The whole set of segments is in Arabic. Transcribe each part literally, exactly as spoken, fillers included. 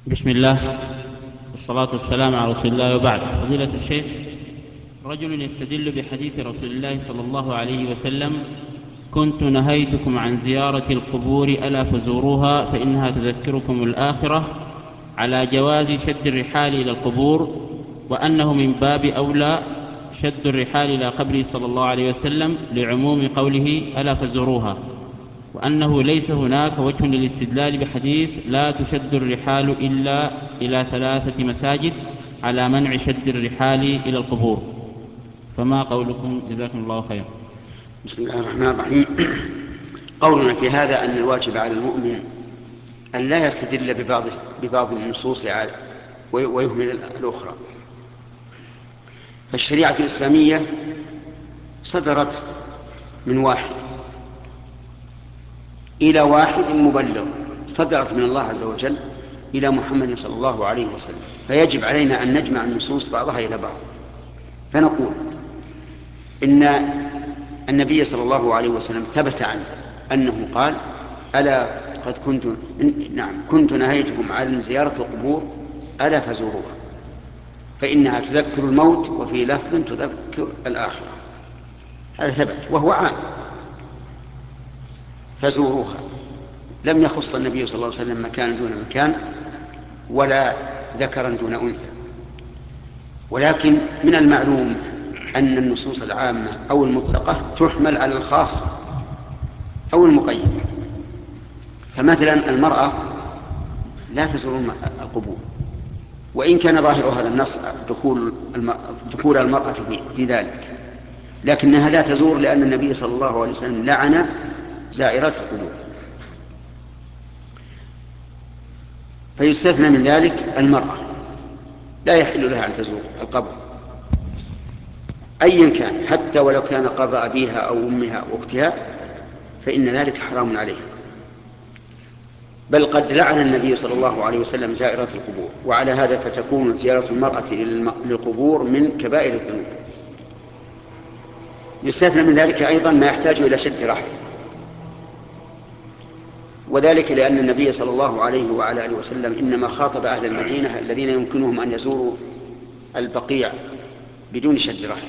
بسم الله والصلاة والسلام على رسول الله، وبعد. فضيلة الشيخ، رجل يستدل بحديث رسول الله صلى الله عليه وسلم: كنت نهيتكم عن زيارة القبور ألا فزوروها فإنها تذكركم الآخرة، على جواز شد الرحال إلى القبور، وأنه من باب أولى شد الرحال إلى قبره صلى الله عليه وسلم لعموم قوله ألا فزوروها، وأنه ليس هناك وجه للاستدلال بحديث لا تشد الرحال إلا إلى ثلاثة مساجد على منع شد الرحال إلى القبور، فما قولكم؟ جزاكم الله خيرا. بسم الله الرحمن الرحيم. قولنا في هذا أن الواجب على المؤمن أن لا يستدل ببعض, ببعض النصوص ويهمل الأخرى. فالشريعة الإسلامية صدرت من واحد إلى واحد مبلغ، صدرت من الله عز وجل إلى محمد صلى الله عليه وسلم، فيجب علينا أن نجمع النصوص بعضها إلى بعض. فنقول إن النبي صلى الله عليه وسلم ثبت عنه أنه قال: ألا قد كنت نعم كنت نهيتكم عن زيارة القبور ألا فزوروها فإنها تذكر الموت، وفي لفظ تذكر الآخرة. هذا ثبت وهو عام، فزوروها. لم يخص النبي صلى الله عليه وسلم مكان دون مكان ولا ذكرا دون أنثى. ولكن من المعلوم أن النصوص العامة أو المطلقة تحمل على الخاصة أو المقيدة. فمثلا المرأة لا تزور القبور، وإن كان ظاهر هذا النص دخول دخول المرأة في ذلك، لكنها لا تزور لأن النبي صلى الله عليه وسلم لعن زائرات القبور. فيستثنى من ذلك المرأة، لا يحل لها أن تزور القبر أيا كان، حتى ولو كان قبر أبيها أو أمها أو أختها، فإن ذلك حرام عليه. بل قد لعن النبي صلى الله عليه وسلم زائرات القبور، وعلى هذا فتكون زيارة المرأة للقبور من كبائر الذنوب. يستثنى من ذلك أيضا ما يحتاج إلى شد رحل، وذلك لأن النبي صلى الله عليه وعلى آله وسلم إنما خاطب أهل المدينة الذين يمكنهم أن يزوروا البقيع بدون شد رحل،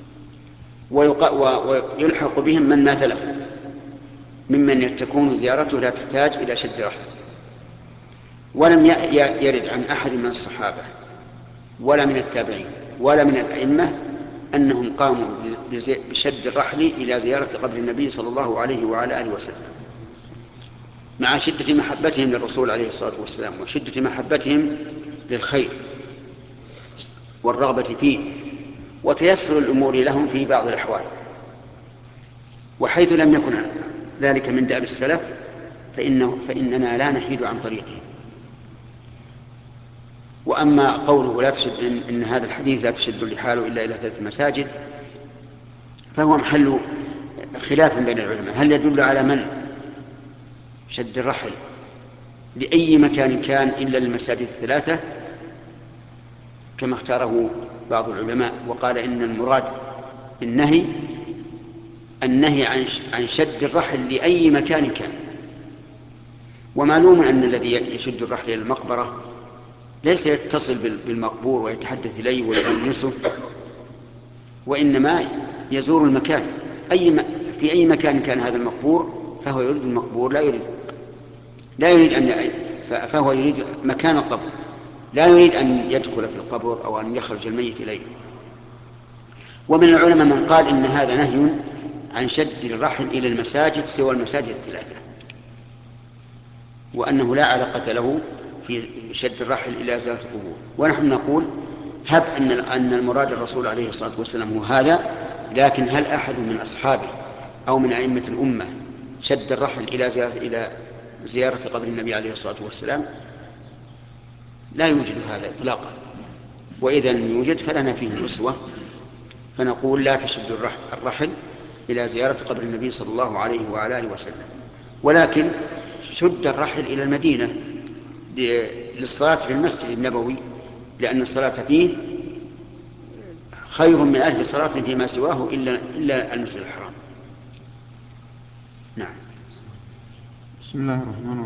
ويلحق بهم من مات له ممن تكون زيارته لا تحتاج إلى شد رحل. ولم يرد عن أحد من الصحابة ولا من التابعين ولا من الأئمة أنهم قاموا بشد الرحل إلى زيارة قبر النبي صلى الله عليه وعلى آله وسلم، مع شدة محبتهم للرسول عليه الصلاة والسلام وشدة محبتهم للخير والرغبة فيه وتيسر الأمور لهم في بعض الأحوال. وحيث لم يكن ذلك من دأب السلف فإنه فإننا لا نحيد عن طريقه. وأما قوله لا تشد إن, إن هذا الحديث لا تشد الرحال إلا إلى ثلاث مساجد، فهو محل خلاف بين العلماء: هل يدل على من شد الرحل لأي مكان كان إلا للمساجد الثلاثة كما اختاره بعض العلماء، وقال إن المراد بالنهي النهي عن شد الرحل لأي مكان كان. ومعلوم أن الذي يشد الرحل إلى المقبرة ليس يتصل بالمقبور ويتحدث إليه ويؤنسه، وإنما يزور المكان أي م... في أي مكان كان هذا المقبور فهو يريد المقبور، لا يريد لا يريد أن ي... فهو يريد مكان القبر، لا يريد أن يدخل في القبر أو أن يخرج الميت إليه. ومن العلماء من قال إن هذا نهي عن شد الرحل إلى المساجد سوى المساجد الثلاثة، وأنه لا علاقة له في شد الرحل إلى زيارة القبور. ونحن نقول هب أن أن المراد الرسول عليه الصلاة والسلام هو هذا، لكن هل أحد من أصحابه أو من أئمة الأمة شد الرحل إلى زيارة إلى زيارة قبر النبي عليه الصلاة والسلام؟ لا يوجد هذا إطلاقا. وإذا لم يوجد فلنا فيه الأسوة، فنقول لا تشد الرحل إلى زيارة قبر النبي صلى الله عليه وعلى آله وسلم، ولكن شد الرحل إلى المدينة للصلاة في المسجد النبوي، لأن الصلاة فيه خير من ألف صلاة فيما سواه إلا, إلا المسجد الحرام. نعم. بسم الله الرحمن الرحيم.